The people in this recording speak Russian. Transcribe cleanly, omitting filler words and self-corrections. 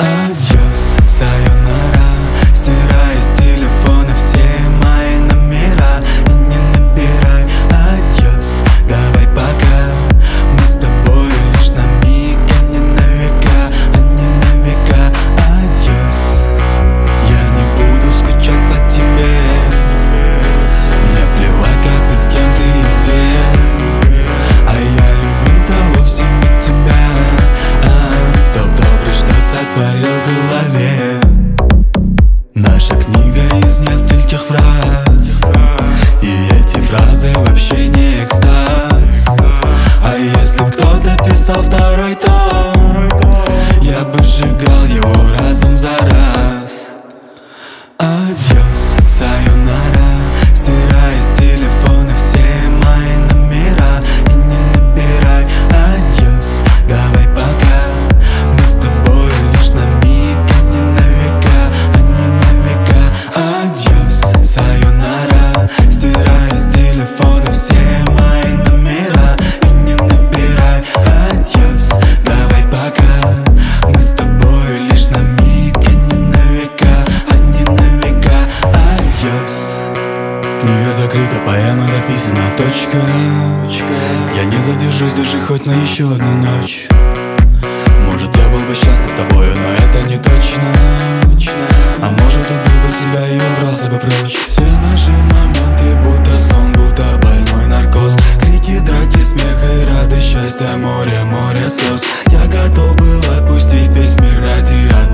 Адьос, сайонара. Стирай с телефона все мои номера и не набирай. Адьос, давай пока. Мы с тобой лишь на миг, а не на века, а не на века. Адьос, я не буду скучать по тебе. Мне плевать, как ты, с кем ты и где. А я любил-то вовсе не тебя, тот добрый, что сотворил в голове. Наша книга из нескольких фраз, и эти фразы вообще не экстаз. А если б кто-то писал второй том, я бы сжигал его разом за раз. Адьос, сайонара. Стирай с телефона все мои номера и не набирай. Адьос, давай пока. Мы с тобой лишь на миг, а не на века, а не на века. Адьос, сайонара. Стирай с телефона все мои номера и не набирай. Адьос, давай пока. Мы с тобой лишь на миг, а не на века, а не на века. Адьос. Книга закрыта, поэма написана, точка. Я не задержусь даже хоть на еще одну ночь. Может, я был бы счастлив с тобою, но это не точно. А может, убил бы себя и убрался бы прочь. Все наши моменты будто сон, будто больной наркоз. Крики, драки, смех и радость, счастье, море, море слез. Я готов был отпустить весь мир ради одного.